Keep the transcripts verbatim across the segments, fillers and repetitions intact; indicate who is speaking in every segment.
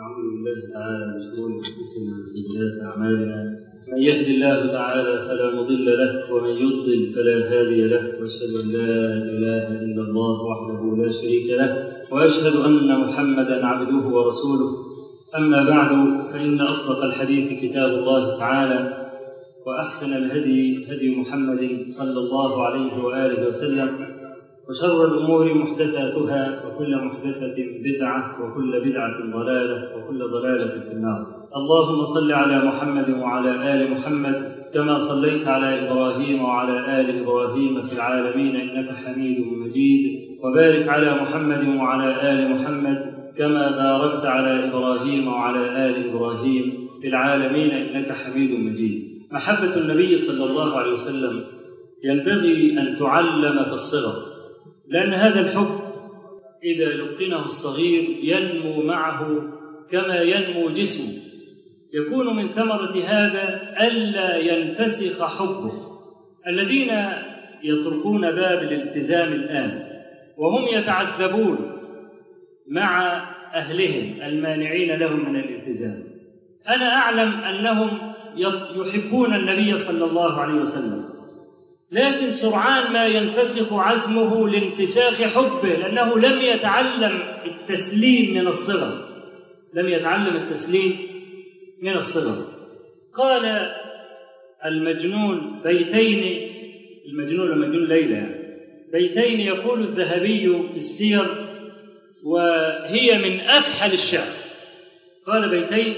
Speaker 1: ونعوذ بالله تعالى من شرور انفسنا وسيئات اعمالنا، من يهد الله تعالى فلا مضل له ومن يضلل فلا هادي له، واشهد ان لا اله الا الله وحده لا شريك له، واشهد ان محمدا عبده ورسوله. اما بعد، فان اصدق الحديث كتاب الله تعالى، واحسن الهدي هدي محمد صلى الله عليه واله وسلم، وشر الأمور محدثاتها، وكل محدثة بدعة، وكل بدعة ضلالة، وكل ضلالة في النار. اللهم صل على محمد وعلى آل محمد كما صليت على إبراهيم وعلى آل إبراهيم في العالمين إنك حميد مجيد، وبارك على محمد وعلى آل محمد كما باركت على إبراهيم وعلى آل إبراهيم في العالمين إنك حميد مجيد. محبة النبي صلى الله عليه وسلم ينبغي أن تعلم في الصغر، لأن هذا الحب إذا لقنه الصغير ينمو معه كما ينمو جسمه. يكون من ثمرة هذا ألا ينفسخ حبه. الذين يتركون باب الالتزام الآن وهم يتعذبون مع أهلهم المانعين لهم من الالتزام، أنا أعلم أنهم يحبون النبي صلى الله عليه وسلم، لكن سرعان ما ينفسخ عزمه لانفساخ حبه، لأنه لم يتعلم التسليم من الصغر لم يتعلم التسليم من الصغر. قال المجنون بيتين، المجنون المجنون ليلى يعني بيتين يقول الذهبي في السير وهي من أفحل الشعر. قال بيتين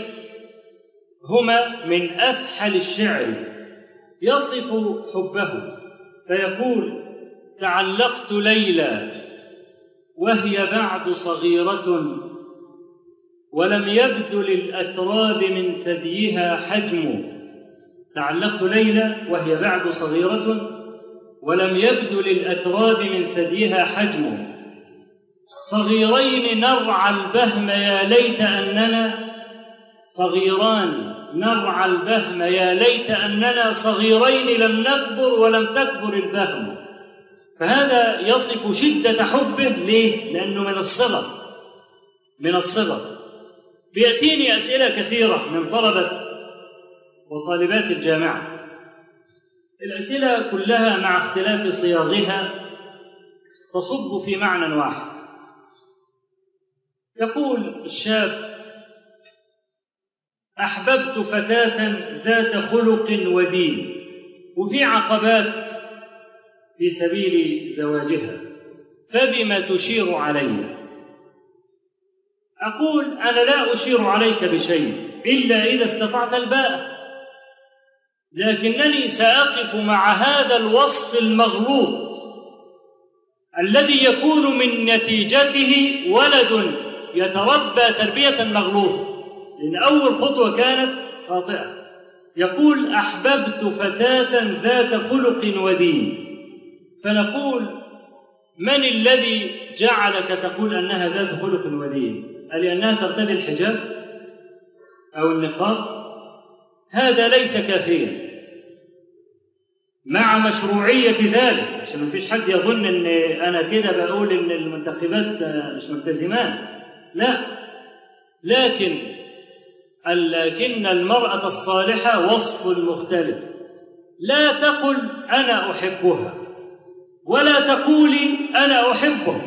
Speaker 1: هما من أفحل الشعر يصف حبه، فيقول: تعلقت ليلى وهي بعد صغيرة، ولم يبد للأتراب من ثديها حجم. تعلقت ليلى وهي بعد صغيرة، ولم يبد للأتراب من ثديها حجم. صغيرين نرعى البهم يا ليت أننا صغيران نرعى البهم يا ليت أننا صغيرين لم نكبر ولم تكبر البهم. فهذا يصف شدة حبه. ليه؟ لأنه من الصغر من الصغر بيأتيني أسئلة كثيرة من طلبة وطالبات الجامعة. الأسئلة كلها مع اختلاف صياغها تصب في معنى واحد. يقول الشاب: أحببت فتاة ذات خلق ودين، وفي عقبات في سبيل زواجها، فبما تشير علي؟ أقول: أنا لا أشير عليك بشيء إلا إذا استطعت الباء، لكنني سأقف مع هذا الوصف المغلوط الذي يكون من نتيجته ولد يتربى تربية مغلوطة، لأن أول خطوة كانت خاطئة. يقول: أحببت فتاة ذات خلق ودين. فنقول: من الذي جعلك تقول أنها ذات خلق ودين؟ ألأنها ترتدي الحجاب أو النقاب؟ هذا ليس كافيا مع مشروعية ذلك، عشان ما فيش حد يظن أن أنا كده بقول أن المنتخبات مش ملتزمان، لا، لكن لكن المرأة الصالحة وصف مختلف. لا تقل أنا أحبها، ولا تقولي أنا أحبه،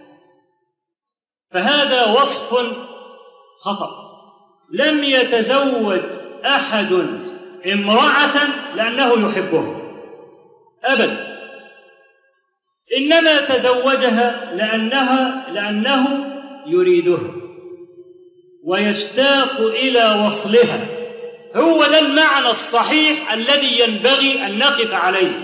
Speaker 1: فهذا وصف خطأ. لم يتزوج أحد امرأة لأنه يحبها أبدا، إنما تزوجها لأنها لأنه يريدها ويشتاق إلى وصلها. هو ده المعنى الصحيح الذي ينبغي أن نقف عليه.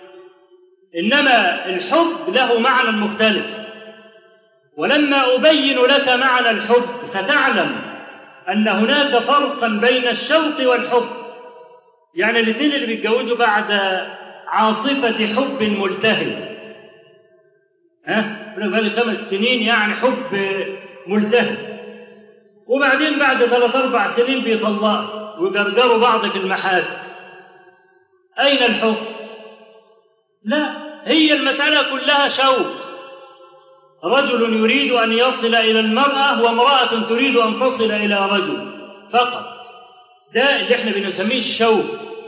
Speaker 1: إنما الحب له معنى مختلف، ولما أبين لك معنى الحب ستعلم أن هناك فرقا بين الشوق والحب. يعني الاثنين اللي بيتجوزوا بعد عاصفة حب ملتهب، ها بقالي خمس سنين يعني حب ملتهب، وبعدين بعد ثلاث أربع سنين بيطلقوا ويجرجروا بعض في المحاكم. أين الحب؟ لا، هي المسألة كلها شوق. رجل يريد أن يصل إلى المرأة وامرأة تريد أن تصل إلى رجل فقط. ده اللي احنا بنسميه الشوق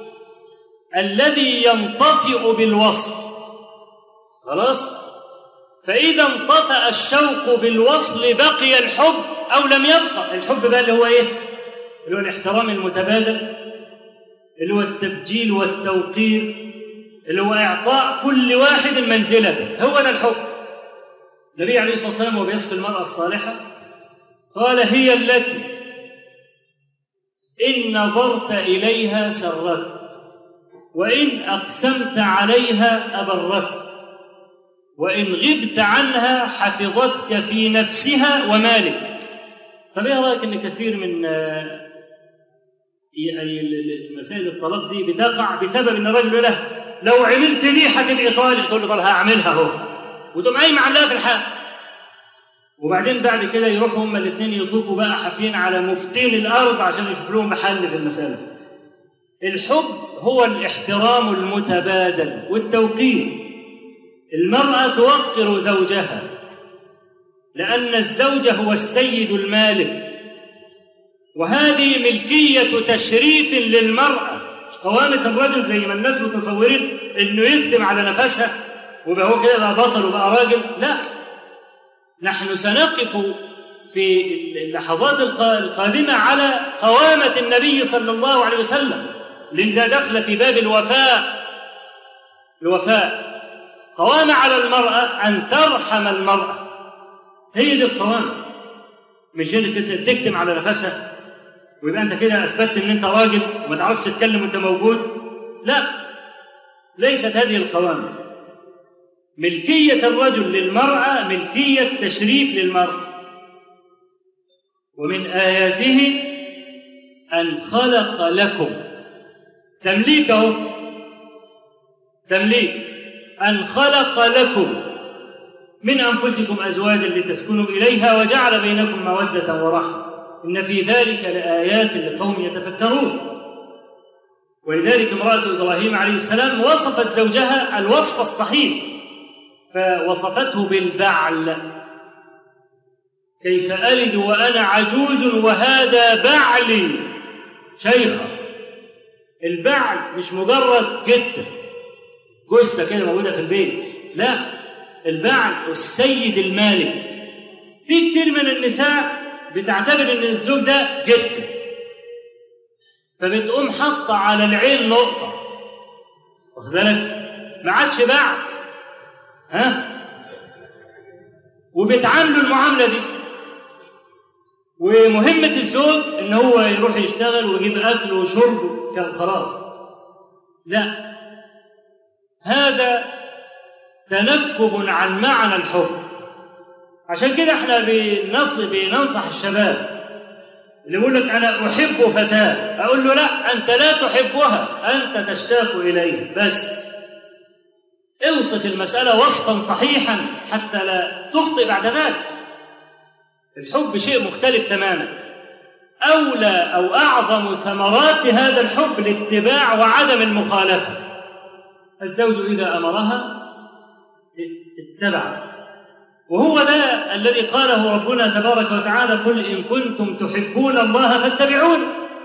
Speaker 1: الذي ينطفئ بالوصل. خلاص؟ فإذا انطفأ الشوق بالوصل بقي الحب أو لم يبقى. الحب بقى اللي هو إيه؟ اللي هو الاحترام المتبادل، اللي هو التبجيل والتوقير، اللي هو إعطاء كل واحد منزلته. هو ده الحب. النبي عليه الصلاة والسلام وبيصف المرأة الصالحة قال: هي التي إن نظرت إليها سرت، وإن أقسمت عليها أبرت، وإن غبت عنها حفظتك في نفسها ومالك. طب ايه رايك ان كثير من مسائل الطلاق دي بتقع بسبب ان الرجل له لو عملت لي هتبقى طالق، تقول له طب هعملها اهو، وتقوم قايم معلقها في الحال. وبعدين بعد كده يروحوا هما الاثنين يطوفوا بقى حافين على مفتين الارض عشان يشوفوا لهم محل في المساله. الحب هو الاحترام المتبادل والتوقير. المرأة توقر زوجها لأن الزوج هو السيد المالك، وهذه ملكية تشريف للمرأة. قوامة الرجل زي ما الناس متصورين إنه يكتم على نفسها وبقى هو كده بقى بطل وبقى راجل. لا، نحن سنقف في اللحظات القادمة على قوامة النبي صلى الله عليه وسلم، لذا دخل في باب الوفاء. الوفاء قوامة على المرأة أن ترحم المرأة، هي دي القوامة، مش انك تكتم على نفسها ويبقى انت كده اثبتت ان انت راجل وما تعرفش تتكلم وانت موجود. لا، ليست هذه القوامة. ملكية الرجل للمرأة ملكية تشريف للمرأة. ومن آياته أن خلق لكم تمليكه، تمليك أن خلق لكم من أنفسكم أزواجا لتسكنوا إليها وجعل بينكم مودة ورحمة إن في ذلك لآيات لقوم يتفكرون. ولذلك امرأة إبراهيم عليه السلام وصفت زوجها الوصف الصحيح، فوصفته بالبعل: كيف ألد وأنا عجوز وهذا بعلي شيخا. البعل مش مجرد جثة جثة كده موجودة في البيت، لا، البعل السيد المالك. في كتير من النساء بتعتبر ان الزوج ده جثة، فبتقوم حاطه على العين نقطة، واخد بالك؟ ما عادش بعل، ها، وبتعاملوا المعاملة دي. ومهمة الزوج ان هو يروح يشتغل ويجيب اكل وشرب كان خلاص. لا، هذا تنكب عن معنى الحب. عشان كده احنا بننصح الشباب اللي يقول لك انا احب فتاة، اقول له لا، انت لا تحبها، انت تشتاق اليه بس. اوصف المسألة وصفا صحيحا حتى لا تخطئ بعد ذلك. الحب شيء مختلف تماما. أولى أو أعظم ثمرات هذا الحب الاتباع وعدم المخالفة. الزوج إذا أمرها اتبع، وهو ده الذي قاله ربنا تبارك وتعالى: قل إن كنتم تحبون الله فاتبعون.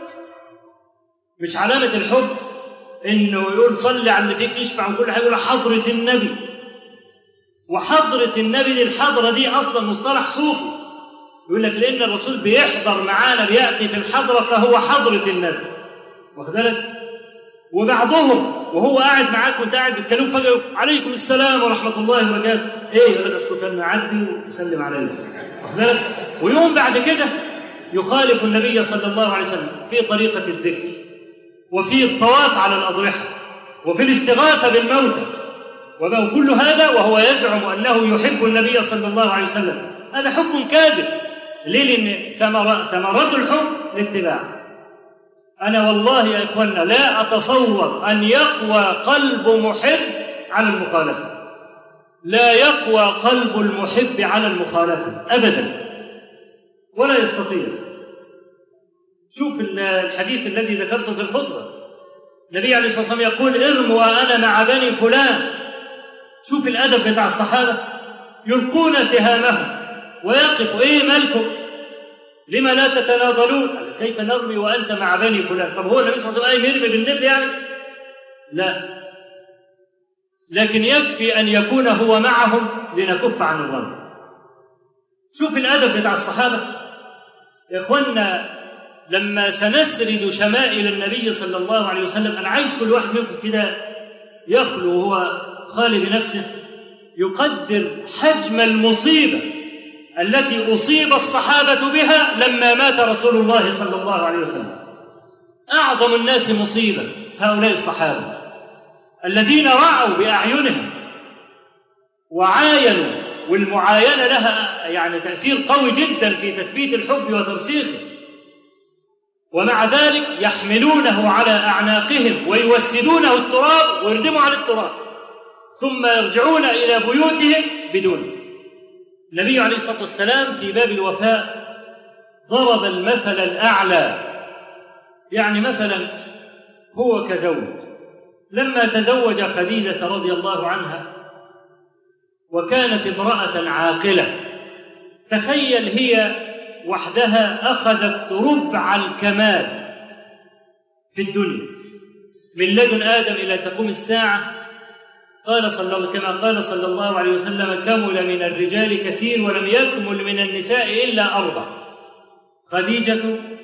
Speaker 1: مش علامة الحب إنه يقول صلي على اللي فيك يشفع وكل حاجة، يقول حضرة النبي. وحضرة النبي دي، الحضرة دي أصلا مصطلح صوفي، يقول لك لأن الرسول بيحضر معانا، بيأتي في الحضرة فهو حضرة النبي، واخد بالك؟ وبعضهم وهو قاعد معاك وانت قاعد بتكلم فجأة عليكم السلام ورحمة الله وبركاته، ايه يقول لك اصله كان معدي ويسلم علينا، واخد بالك؟ ويوم بعد كده يخالف النبي صلى الله عليه وسلم في طريقة الذكر، وفي الطواف على الأضرحة، وفي الاستغاثة بالموتى، وكل هذا وهو يزعم أنه يحب النبي صلى الله عليه وسلم. هذا حب كاذب. ليه؟ لأن ثمرات الحب الاتباع. أنا والله يا إخوانا لا أتصور أن يقوى قلب محب على المخالفة، لا يقوى قلب المحب على المخالفة أبدا، ولا يستطيع. شوف الحديث الذي ذكرته في الخطبة، النبي عليه الصلاة والسلام يقول: ارموا وأنا مع بني فلان. شوف الأدب بتاع الصحابة، يلقون سهامهم ويقف إيه مالكم؟ لما لا تتناضلون؟ كيف نرمي وأنت مع بني فلان؟ طب هو النبي صلى الله عليه وسلم يرمي بالنبل يعني؟ لا، لكن يكفي أن يكون هو معهم لنكف عن الرمي. شوف الأدب بتاع الصحابة يا إخوانا. لما سنسرد شمائل النبي صلى الله عليه وسلم، أنا عايز كل واحد منكم كده يخلو وهو خالي بنفسه يقدر حجم المصيبة التي أصيب الصحابة بها لما مات رسول الله صلى الله عليه وسلم. أعظم الناس مصيبة هؤلاء الصحابة الذين رأوا بأعينهم وعاينوا، والمعاينة لها يعني تأثير قوي جدا في تثبيت الحب وترسيخه، ومع ذلك يحملونه على أعناقهم ويوسدونه التراب ويردموا على التراب ثم يرجعون إلى بيوتهم بدونه. النبي عليه الصلاة والسلام في باب الوفاء ضرب المثل الأعلى، يعني مثلا هو كزوج لما تزوج خديجة رضي الله عنها وكانت امرأة عاقلة، تخيل هي وحدها أخذت ربع الكمال في الدنيا من لدن آدم إلى تقوم الساعة. قال صلى الله كما قال صلى الله عليه وسلم: كمل من الرجال كثير ولم يكمل من النساء إلا أربع: خديجة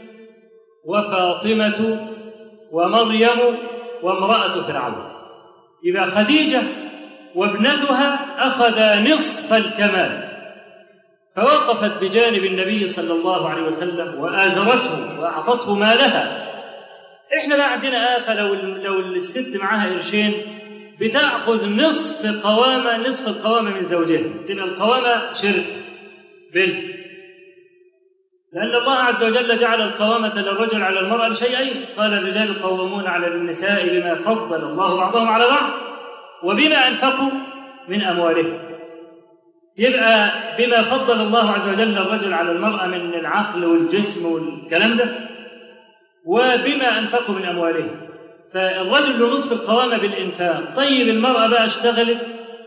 Speaker 1: وفاطمة ومريم وامرأة فرعون. إذا خديجة وابنتها أخذ نصف الكمال، فوقفت بجانب النبي صلى الله عليه وسلم وآزرته وأعطته مالها. إحنا بقى عندنا آفة، لو لو الست معاها قرشين بتأخذ نصف قوامة نصف القوامة من زوجها، تبقى القوامة شرك بنت، لأن الله عز وجل جعل القوامة للرجل على المرأة لشيئين: قال الرجال قوامون على النساء بما فضل الله بعضهم على بعض وبما أنفقوا من أموالهم. يبقى بما فضل الله عز وجل الرجل على المرأة من العقل والجسم والكلام ده، وبما أنفقوا من أموالهم. فالرجل له نصف القوامة بالإنفاق. طيب المرأة بقى اشتغلت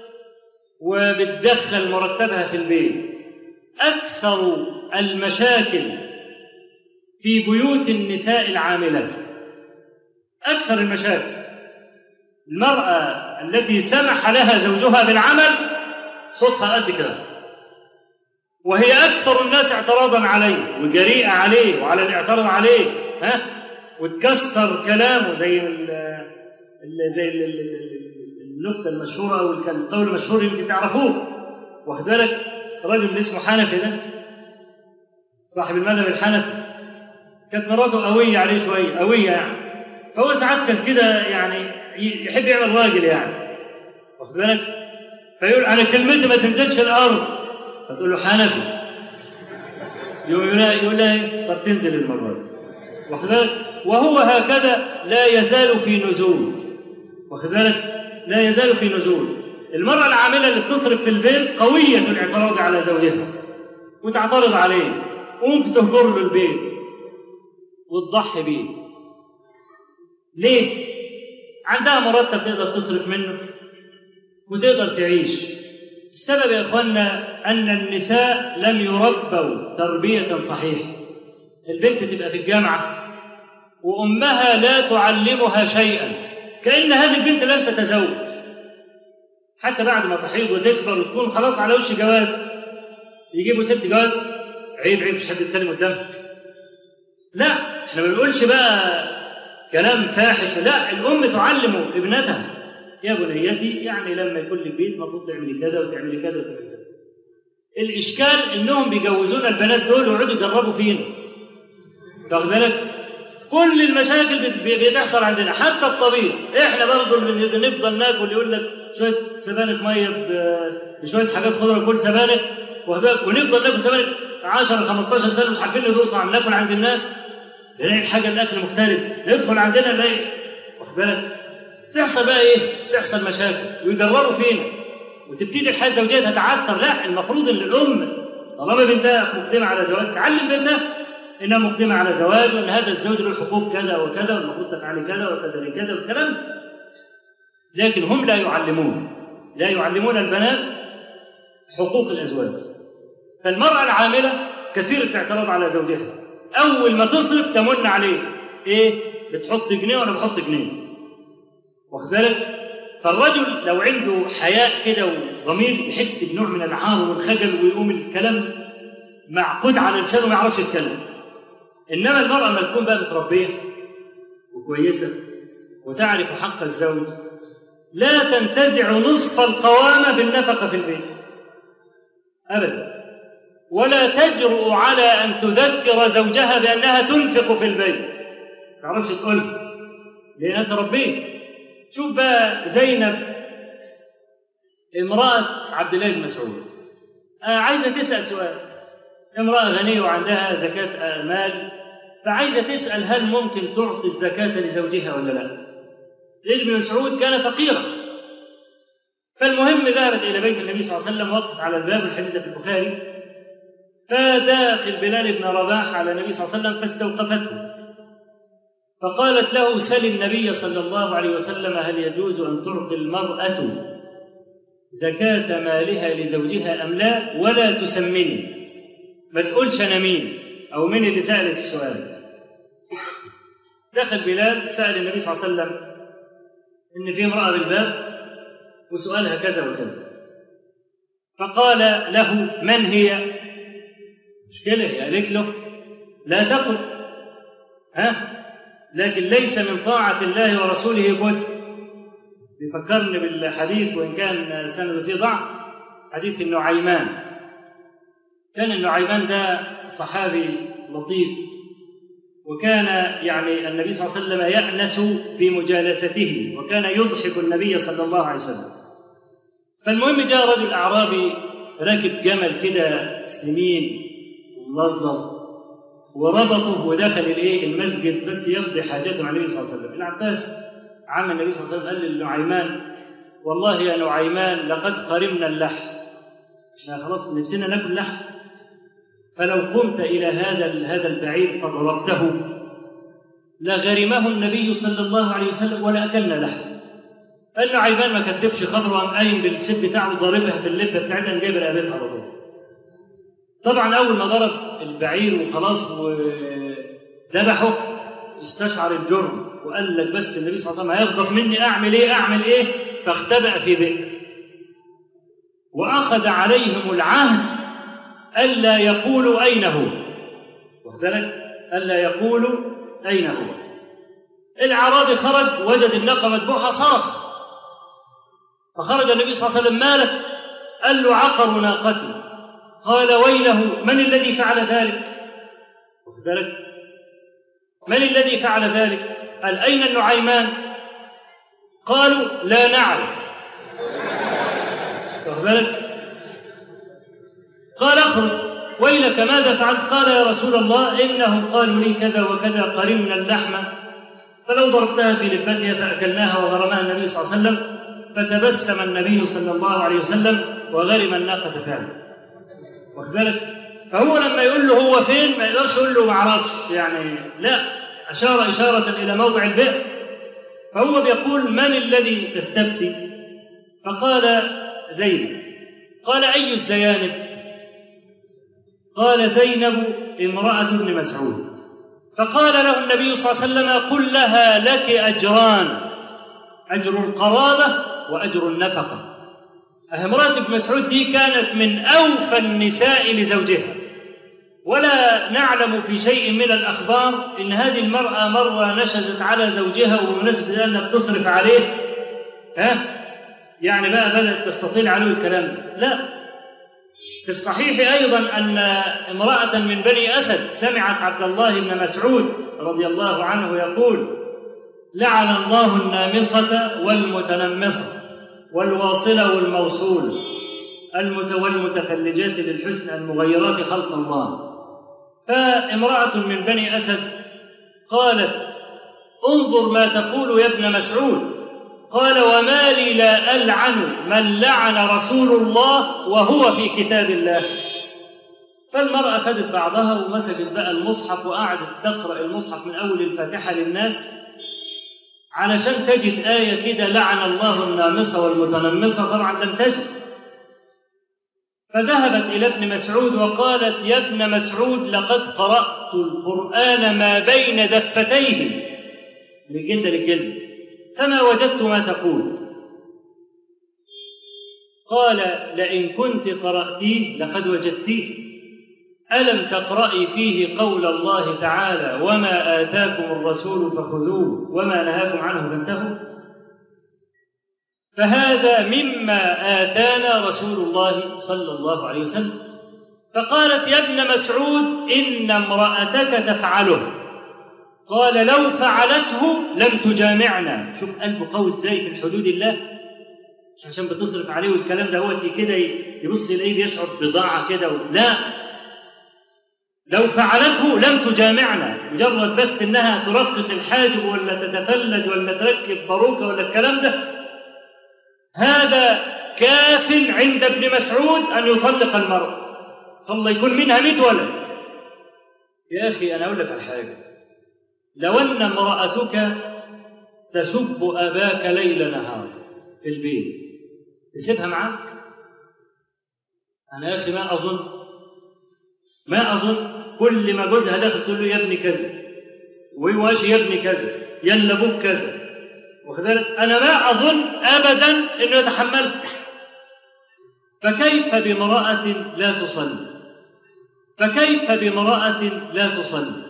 Speaker 1: وبتدخل مرتبها في البيت. أكثر المشاكل في بيوت النساء العاملات، أكثر المشاكل المرأة التي سمح لها زوجها بالعمل صوتها قد كده، وهي أكثر الناس اعتراضا عليه وجريئة عليه وعلى الاعتراض عليه، ها، وتكسر كلامه زي ال زي النكتة المشهورة أو القول المشهور يمكن تعرفوه. واخد بالك؟ رجل اسمه حنفي ده صاحب المذهب الحنفي، كانت مراته قوية عليه شوية، قوية يعني، فهو ساعات كان كده يعني يحب يعمل راجل يعني، واخد بالك؟ فيقول على كلمتي ما تنزلش الأرض، فتقول له حنفي، يقول لها يقول لها طب تنزل المرة دي، واخد بالك؟ وهو هكذا لا يزال في نزول، واخد بالك؟ لا يزال في نزول. المرأة العاملة اللي بتصرف في البيت قوية في الاعتراض على زوجها وتعترض عليه وممكن تهجر له البيت وتضحي بيه. ليه؟ عندها مرتب تقدر تصرف منه وتقدر تعيش. السبب يا إخوانا أن النساء لم يربوا تربية صحيحة. البنت تبقى في الجامعة وأمها لا تعلمها شيئا، كأن هذه البنت لن تتزوج حتى بعد ما تحيض وتكبر وتكون خلاص على وش جواز. يجيبوا ست جواز، عيب عيب مش حد يتكلم قدامك. لا، احنا ما بنقولش بقى كلام فاحش، لا، الأم تعلم ابنتها: يا بنيتي يعني لما يكون لك بيت المفروض تعملي كذا وتعملي كذا وتعملي كذا. الإشكال إنهم بيجوزون البنات دول ويقعدوا يجربوا فينا. واخد بالك؟ كل المشاكل بتحصل عندنا، حتى الطبيب. احنا برضه بنفضل ناكل، يقول لك شويه سبانخ ميه بشويه حاجات خضراء، كل سبانخ، ونفضل ناكل سبانخ عشرة خمستاشر سنه مش عارفين ندوق طعم. ناكل عند الناس نلاقي الحاجه الاكل مختلف، ندخل عندنا نلاقي، واخد بالك؟ تحصل بقى ايه؟ تحصل مشاكل ويجربوا فينا وتبتدي الحياه الزوجيه تتعثر. لا، المفروض ان الام طالما بنتها مقدمه على زواج تعلم بنتها انها مقدمه على زواج، وان هذا الزوج له حقوق كذا وكذا والمفروض تفعلي كذا وكذا كذا والكلام. لكن هم لا يعلمون لا يعلمون البنات حقوق الأزواج. فالمرأة العاملة كثيرة الاعتراض على زوجها، أول ما تصرف تمن عليه إيه؟ بتحط جنيه وأنا بحط جنيه، واخد بالك؟ فالرجل لو عنده حياء كده وضمير يحس بنوع من العار والخجل ويقوم الكلام معقود على لسانه ما يعرفش يتكلم. إنما المرأة لما تكون بقى متربية وكويسة وتعرف حق الزوج لا تنتزع نصف القوامة بالنفقة في البيت أبدا، ولا تجرؤ على أن تذكر زوجها بأنها تنفق في البيت، ما تعرفش تقول لأنها تربيه. شوف بقى زينب امرأة عبد الله بن مسعود آه عايزة تسأل سؤال، امرأة غنية وعندها زكاة مال، فعايزة تسأل هل ممكن تعطي الزكاة لزوجها ولا لا؟ ابن مسعود كان فقيرا. فالمهم ذهبت إلى بيت النبي صلى الله عليه وسلم، وقفت على الباب، الحديث في البخاري، فداخل بلال بن رباح على النبي صلى الله عليه وسلم فاستوقفته، فقالت له سل النبي صلى الله عليه وسلم هل يجوز أن تعطي المرأة زكاة مالها لزوجها أم لا، ولا تسمني، ما تقولش أنا مين أو مين اللي سألت السؤال. دخل بلال سأل النبي صلى الله عليه وسلم إن في امرأة بالباب وسؤالها كذا وكذا، فقال له من هي؟ مشكلة، قالت له لا تقل ها، لكن ليس من طاعة الله ورسوله بد. بيفكرني بالحديث وإن كان سنده فيه ضعف، حديث النعيمان. كان النعيمان ده صحابي لطيف، وكان يعني النبي صلى الله عليه وسلم يأنس بمجالسته، وكان يضحك النبي صلى الله عليه وسلم. فالمهم جاء رجل أعرابي راكب جمل كده سمين وملظلظ، وربطه ودخل الايه المسجد بس يقضي حاجته مع النبي صلى الله عليه وسلم. العباس عم النبي صلى الله عليه وسلم قال للنعيمان والله يا نعيمان لقد قرمنا اللحم، احنا خلاص نفسنا ناكل لحم، فلو قمت الى هذا هذا البعير فضربته لغرمه النبي صلى الله عليه وسلم ولا اكلنا لحم. النعيمان ما كتبش خبره، وقام قايم بالسب بتاعه ضاربها في اللبه بتاعتها جايب رقبتها على طول. طبعا اول ما ضرب البعير وخلاص وذبحه استشعر الجرم، وقال لك بس النبي صلى الله عليه وسلم هيغضب مني، اعمل ايه اعمل ايه فاختبأ في بئر، واخذ عليهم العهد الا يقولوا اين هو، واخد بالك، الا يقولوا اين هو. الاعرابي خرج وجد الناقه مذبوحه صرخ، فخرج النبي صلى الله عليه وسلم مالك؟ قال له عقروا ناقتي. قال ويله من الذي فعل ذلك؟ واخد بالك، من الذي فعل ذلك؟ قال أين النعيمان؟ قالوا لا نعرف. واخد بالك، قال اخرج ويلك ماذا فعلت؟ قال يا رسول الله إنهم قالوا لي كذا وكذا قرمنا اللحم فلو ضربتها في لبتها فأكلناها وغرمها النبي صلى الله عليه وسلم، فتبسم النبي صلى الله عليه وسلم وغرم الناقة فعلا. واخد بالك، فهو لما يقول له هو فين ما يقدرش يقول له ما اعرفش، يعني لا، أشار إشارة إلى موضع البئر. فهو بيقول من الذي تستفتي؟ فقال زينب. قال أي الزيانب؟ قال زينب امرأة ابن مسعود. فقال له النبي صلى الله عليه وسلم قل لها لك أجران، أجر القرابة وأجر النفقة. امرأة ابن مسعود دي كانت من أوفى النساء لزوجها، ولا نعلم في شيء من الأخبار إن هذه المرأة مرة نشزت على زوجها وبمناسبة أنها بتصرف عليه ها يعني بقى بدأت تستطيل عليه الكلام. لا، في الصحيح أيضا أن امرأة من بني أسد سمعت عبد الله بن مسعود رضي الله عنه يقول لعن الله النامصة والمتنمصة والواصلة والموصول والمتفلجات للحسن المغيرات خلق الله. فامرأة من بني أسد قالت انظر ما تقول يا ابن مسعود. قال وما لي لا ألعن من لعن رسول الله وهو في كتاب الله. فالمرأة خدت بعضها ومسكت بقى المصحف وقعدت تقرأ المصحف من أول الفاتحة للناس علشان تجد آية كده لعن الله النامصة والمتنمصة، طبعا لم تجد. فذهبت إلى ابن مسعود وقالت: يا ابن مسعود، لقد قرأت القرآن ما بين دفتيه، من جلد لجلد، فما وجدت ما تقول. قال: لئن كنت قرأتيه لقد وجدتيه. ألم تقرأي فيه قول الله تعالى: وما آتاكم الرسول فخذوه وما نهاكم عنه فانتهوا؟ فهذا مما آتانا رسول الله صلى الله عليه وسلم. فقالت: يا ابن مسعود، إن امرأتك تفعله. قال: لو فعلته لم تجامعنا. شوف قلبه قوي ازاي في حدود الله، مش عشان بتصرف عليه والكلام ده، هو كده يبص يلاقيه يشعر بضاعة كده. لا، لو فعلته لم تجامعنا، مجرد بس انها ترقق الحاجب ولا تتفلج ولا تركب باروكه ولا الكلام ده، هذا كاف عند ابن مسعود ان يطلق المرأة، فالله يكون منها مئة ولد. يا اخي انا اقول لك على حاجه، لو ان امرأتك تسب اباك ليل نهار في البيت، تسيبها معاك؟ انا يا اخي ما اظن ما اظن كل ما جوزها داخل تقول له يا ابني كذا، ويواشي يا ابني كذا، يلا ابوك كذا، وكذلك انا ما اظن ابدا انه يتحملها. فكيف بامرأة لا تصلي؟ فكيف بامرأة لا تصلي؟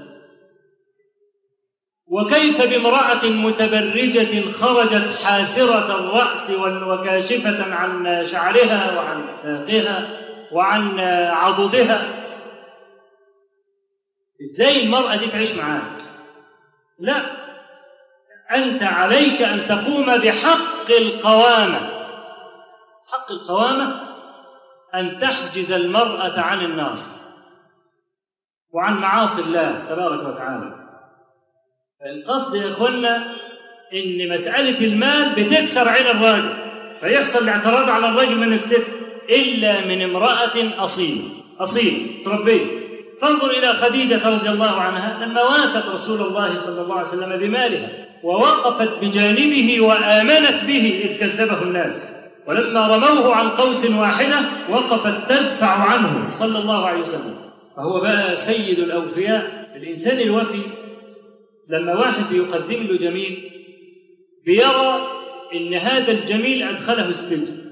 Speaker 1: وكيف بامرأة متبرجة خرجت حاسرة الرأس وكاشفة عن شعرها وعن ساقها وعن عضدها؟ ازاي المرأة دي تعيش معاك؟ لا، أنت عليك أن تقوم بحق القوامة. حق القوامة أن تحجز المرأة عن النار وعن معاصي الله تبارك وتعالى. القصد يا إخوانا إن مسألة المال بتكسر عين الراجل، فيحصل الاعتراض على الرجل من الست، إلا من امرأة أصيل أصيل تربيه. فانظر إلى خديجة رضي الله عنها لما واست رسول الله صلى الله عليه وسلم بمالها ووقفت بجانبه وآمنت به إذ كذبه الناس، ولما رموه عن قوس واحدة وقفت تدفع عنه صلى الله عليه وسلم. فهو بقى سيد الأوفياء. الإنسان الوفي لما واحد يقدم له جميل بيرى إن هذا الجميل أدخله السجن.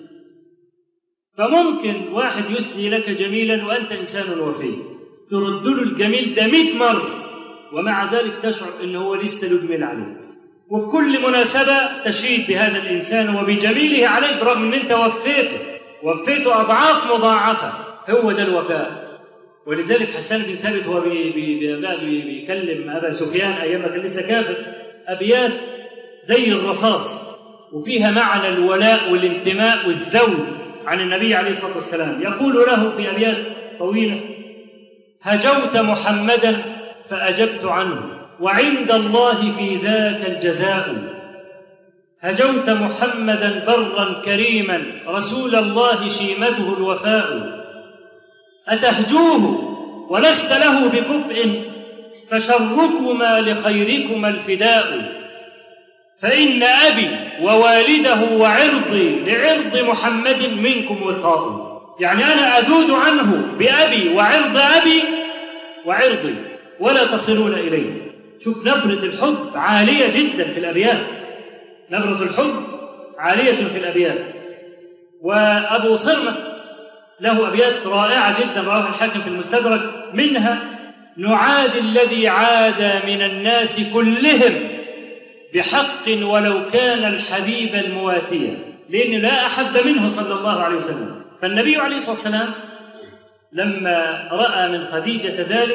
Speaker 1: فممكن واحد يسدي لك جميلا وأنت إنسان وفي، ترد له الجميل ده مئة مرة ومع ذلك تشعر إنه هو لسه له جميل عليك، وفي كل مناسبة تشيد بهذا الإنسان وبجميله عليك برغم إن أنت وفيته وفيته أضعاف مضاعفة. هو ده الوفاء. ولذلك حسان بن ثابت هو بي بي بي بي بيكلم أبا سفيان أيام كان لسه كافر أبيات زي الرصاص وفيها معنى الولاء والانتماء والذود عن النبي عليه الصلاة والسلام. يقول له في أبيات طويلة: هجوت محمدا فأجبت عنه وعند الله في ذاك الجزاء. هجوت محمدا برا كريما رسول الله شيمته الوفاء. أتهجوه ولست له بكفء فشركما لخيركما الفداء. فإن أبي ووالده وعرضي لعرض محمد منكم وقاء. يعني أنا أذود عنه بأبي وعرض أبي وعرضي ولا تصلون إليه. شوف نبرة الحب عالية جدا في الأبيات، نبرة الحب عالية في الأبيات. وأبو صرمة له أبيات رائعة جدا رواه الحاكم في المستدرك، منها: نعادي الذي عاد من الناس كلهم بحق ولو كان الحبيب المواتيا، لأن لا أحد منه صلى الله عليه وسلم. فالنبي عليه الصلاة والسلام لما رأى من خديجة ذلك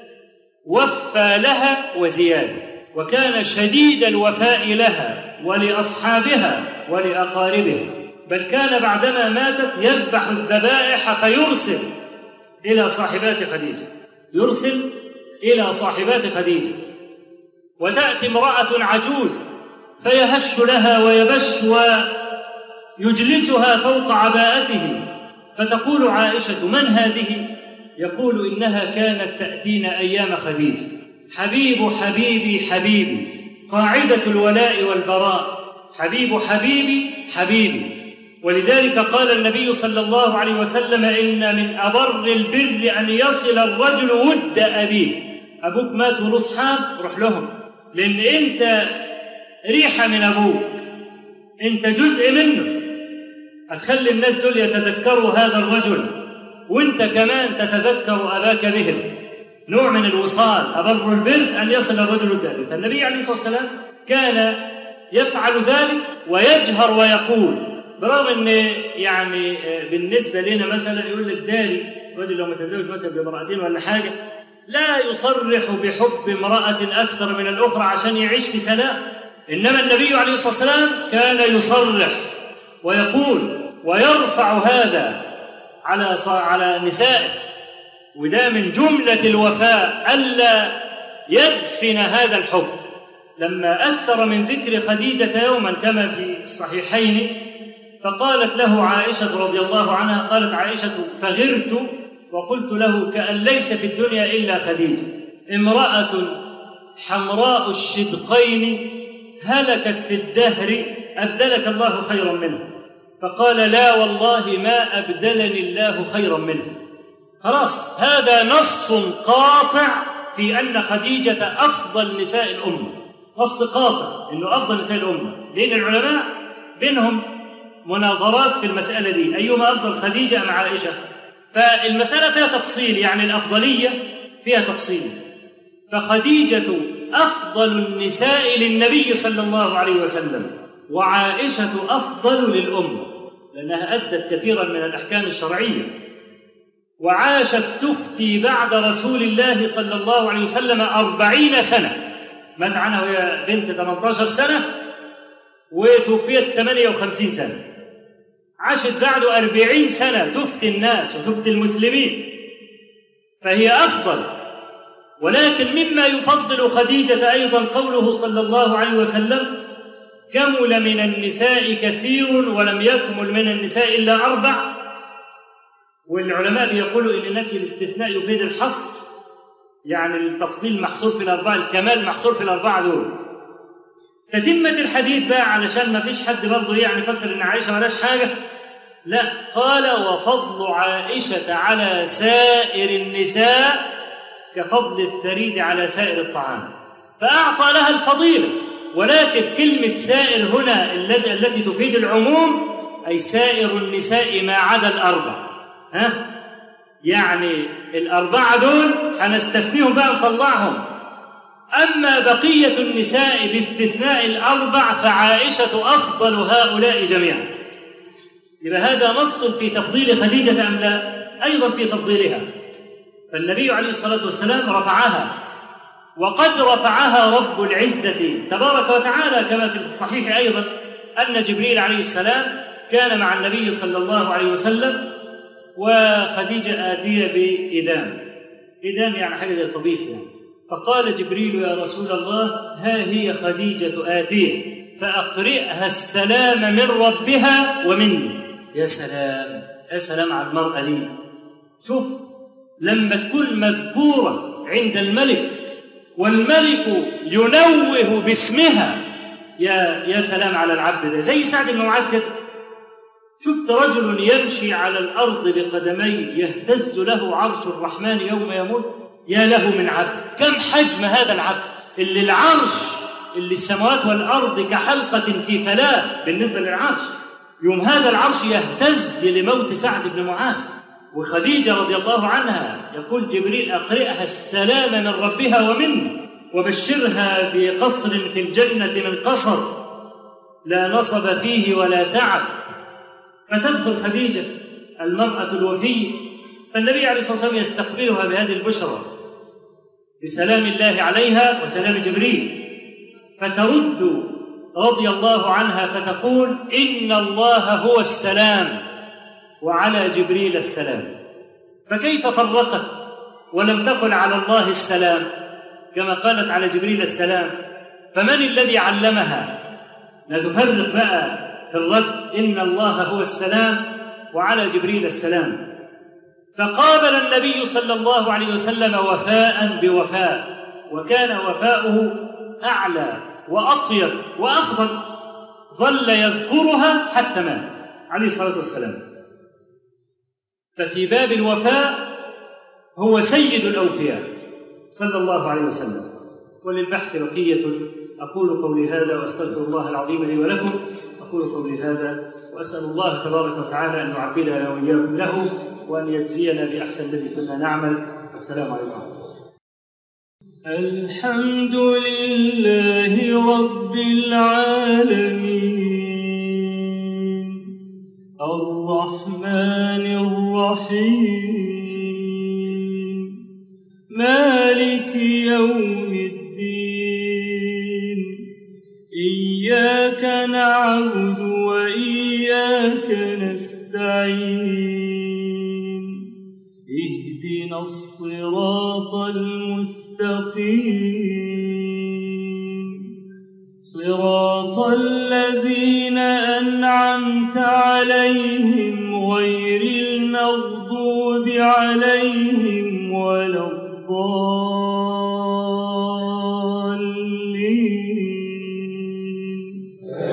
Speaker 1: وفى لها وزيادة، وكان شديد الوفاء لها ولأصحابها ولأقاربها، بل كان بعدما ماتت يذبح الذبائح فيرسل إلى صاحبات خديجة يرسل إلى صاحبات خديجة وتأتي امرأة عجوز فيهش لها ويبش ويجلسها فوق عباءته، فتقول عائشة: من هذه؟ يقول: إنها كانت تأتينا أيام خديجة، حبيب حبيبي حبيبي، قاعدة الولاء والبراء، حبيب حبيبي حبيبي. ولذلك قال النبي صلى الله عليه وسلم إن من أبر البر أن يصل الرجل ود أبيه. أبوك مات وله أصحاب، روح لهم، لأن أنت ريحة من أبوك، أنت جزء منه. أخلي الناس دول يتذكروا هذا الرجل وأنت كمان تتذكر أباك بهم. نوع من الوصال، أبر البر أن يصل الرجل ود أبيه. فالنبي عليه الصلاة والسلام كان يفعل ذلك ويجهر ويقول، برغم أن يعني بالنسبة لنا مثلا يقول لك داري رجل لو متزوج مثلا بامرأتين ولا حاجة لا يصرح بحب امرأة أكثر من الأخرى عشان يعيش في سلام. إنما النبي عليه الصلاة والسلام كان يصرح ويقول ويرفع هذا على على نسائه. وده من جملة الوفاء ألا يدفن هذا الحب. لما أكثر من ذكر خديجة يوما كما في الصحيحين، فقالت له عائشة رضي الله عنها، قالت عائشة فغرت وقلت له كأن ليس في الدنيا إلا خديجة، امرأة حمراء الشدقين هلكت في الدهر أبدلك الله خيرا منها. فقال لا والله ما أبدلني الله خيرا منها. خلاص، هذا نص قاطع في أن خديجة أفضل نساء الأمة، نص قاطع إنه أفضل نساء الأمة، لأن العلماء بينهم مناظرات في المسألة دي، أيهما أفضل خديجة أم عائشة؟ فالمسألة فيها تفصيل، يعني الأفضلية فيها تفصيل. فخديجة أفضل النساء للنبي صلى الله عليه وسلم، وعائشة أفضل للأمة لأنها أدت كثيرا من الأحكام الشرعية، وعاشت تفتي بعد رسول الله صلى الله عليه وسلم أربعين سنة. مات عنها وهي بنت ثمانية عشر سنة وتوفيت ثمانية وخمسين سنة. عاشت بعده أربعين سنة تفتي الناس وتفتي المسلمين، فهي أفضل. ولكن مما يفضل خديجة أيضا قوله صلى الله عليه وسلم كمل من النساء كثير ولم يكمل من النساء إلا أربع. والعلماء بيقولوا إن نفي الاستثناء يفيد الحصر، يعني التفضيل محصور في الأربعة، الكمال محصور في الأربعة دول. تتمة الحديث بقى علشان ما فيش حد برضه يعني فكر إن عائشة ملاش حاجة، لا، قال وفضل عائشة على سائر النساء كفضل الثريد على سائر الطعام، فأعطى لها الفضيلة. ولكن كلمة سائر هنا التي تفيد العموم، أي سائر النساء ما عدا الأربع. ها؟ يعني الأربعة دول هنستثنيهم بقى نطلعهم، أما بقية النساء باستثناء الأربع فعائشة أفضل هؤلاء جميعا. يبقى هذا نص في تفضيل خديجة أم لا؟ أيضا في تفضيلها. فالنبي عليه الصلاة والسلام رفعها، وقد رفعها رب العزة تبارك وتعالى كما في الصحيح أيضا أن جبريل عليه السلام كان مع النبي صلى الله عليه وسلم وخديجة آتية بإدام. إدام يعني حاجة زي الطبيخ يعني. فقال جبريل يا رسول الله ها هي خديجة آتية فأقرئها السلام من ربها ومني. يا سلام، يا سلام على المرأة دي. شوف لما تكون مذكورة عند الملك والملك ينوه باسمها، يا يا سلام على العبد ده، زي سعد بن معاذ كده. شفت رجل يمشي على الأرض بقدميه يهتز له عرش الرحمن يوم يموت، يا له من عبد. كم حجم هذا العبد اللي العرش اللي السماوات والأرض كحلقة في فلاة بالنسبة للعرش، يوم هذا العرش يهتز لموت سعد بن معاذ. وخديجة رضي الله عنها يقول جبريل أقرئها السلام من ربها ومنه وبشرها بقصر في الجنة من قصر لا نصب فيه ولا تعب. فتدخل خديجة المرأة الوفية، فالنبي عليه الصلاة والسلام يستقبلها بهذه البشرى بسلام الله عليها وسلام جبريل، فترد رضي الله عنها فتقول إن الله هو السلام وعلى جبريل السلام. فكيف فرقت ولم تقل على الله السلام كما قالت على جبريل السلام؟ فمن الذي علمها؟ لا تفرق بقى في الرد، إن الله هو السلام وعلى جبريل السلام. فقابل النبي صلى الله عليه وسلم وفاء بوفاء، وكان وفاؤه أعلى وأطيب وأفضل. ظل يذكرها حتى مات عليه الصلاة والسلام. ففي باب الوفاء هو سيد الأوفياء صلى الله عليه وسلم. وللبحث بقية. أقول قولي هذا وأستغفر الله العظيم لي ولكم. أقول قولي هذا وأسأل الله تبارك وتعالى أن يعبدنا وإياكم له وأن يجزينا بأحسن الذي كنا نعمل. السلام عليكم. الحمد لله رب العالمين الرحمن الرحيم مالك يوم الدين إياك نعبد وإياك نستعين اهدنا الصراط المستقيم صراط الذين أنعمت عليهم غير المغضوب عليهم ولا الضالين.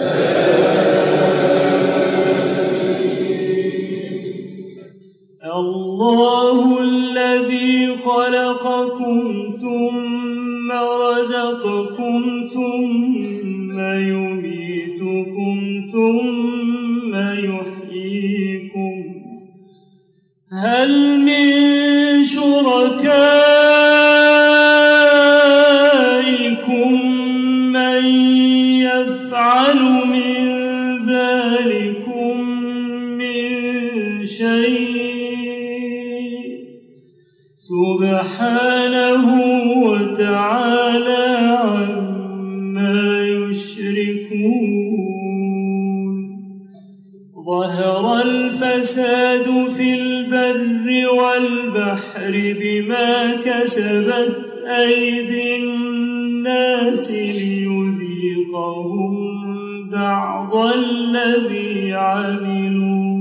Speaker 1: الله الذي خلقكم ثم رزقكم ثم يميتكم ثم يحييكم هل من شركائكم من يفعل من ذلكم من شيء سبحانه وتعالى عما يشركون. ظهر الفساد في البر والبحر بما كسبت أيدي الناس ليذيقهم بعض الذي عملوا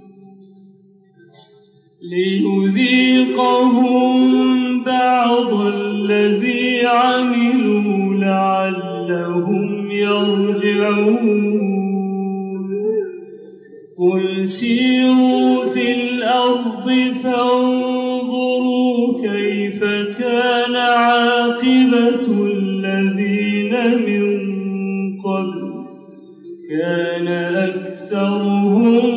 Speaker 1: ليذيقهم بعض الذي عملوا لعلهم يرجعون. قل سيروا في الأرض فانظروا كيف كان عاقبة الذين من قبل كان أكثرهم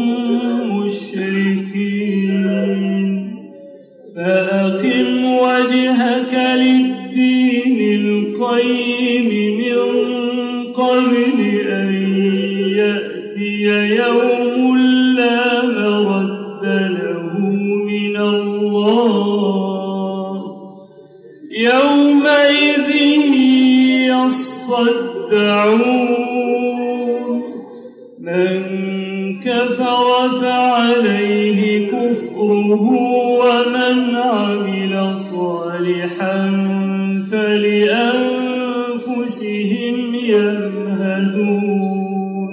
Speaker 1: مشركين. فأقم وجهك للدين القيم من قبل أن يأتي يوم لا مرد له من الله يومئذ يصدعون. من كفر فعليه كفره ومن عمل صالحا فلأنفسهم يمهدون.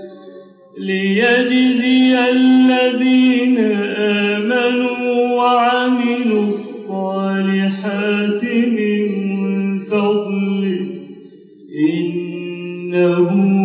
Speaker 1: ليجزي الذين آمنوا وعملوا الصالحات من فضله إنه